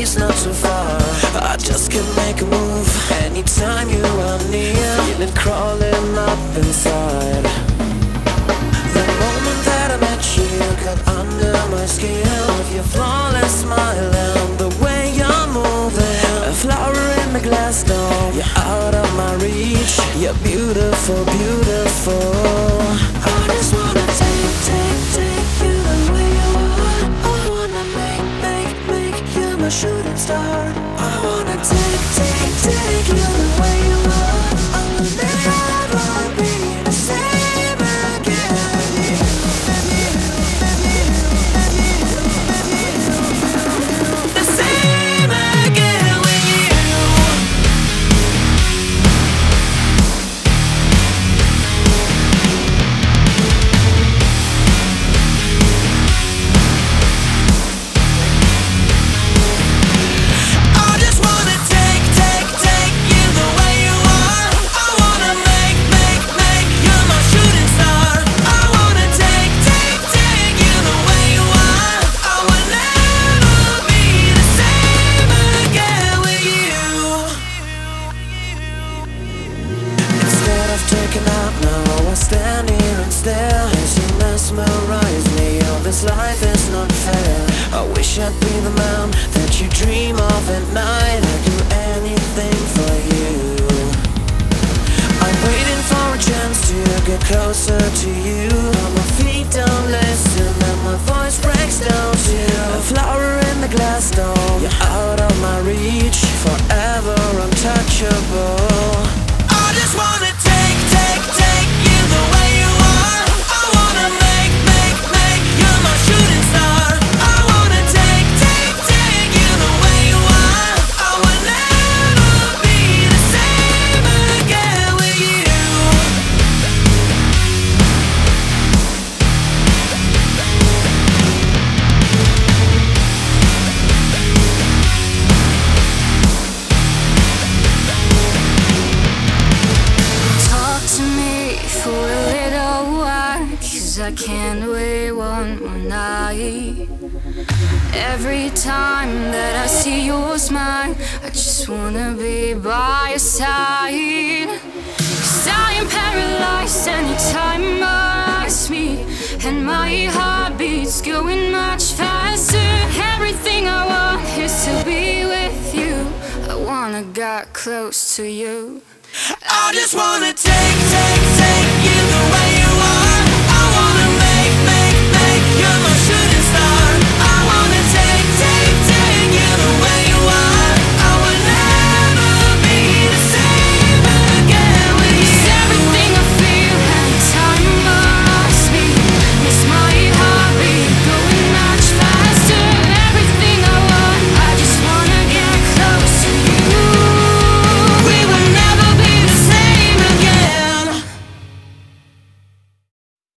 place not too far. I just can't make a move anytime you are near. Feel it crawling up inside. The moment that I met you, got under my skin. With your flawless smile and the way you're moving, a flower in the glass door, you're out of my reach. You're beautiful, beautiful. I just wanna take you the way you are. I wanna make you my shooting star. I wanna take you the way you are. I will never be the same again. The same again with you. I just wanna take you the way you are. I wanna make you my shooting star. I wanna take you the way you are. I will never be the same again with you. Instead of taking out now, I stand here and stare as you mesmerize me. Oh, this life is not fair. I wish I'd be the man that you dream of at night. I'd do anything for you. I'm waiting for a chance to get closer to you. But my feet don't listen and my voice breaks down too. A flower in the glass door, you're out of my reach. Forever untouchable. I just wanna take you the way you are. I wanna make you my shooting star. I wanna take you the way you are. I will never be the same again with you. Talk to me for a little while, 'cause I can't wait one more night. Every time that I see your smile, I just wanna be by your side. 'Cause I am paralyzed anytime our eyes meet, and my heart beats going much faster. Everything I want is to be with you. I wanna get close to you. I just wanna take you the way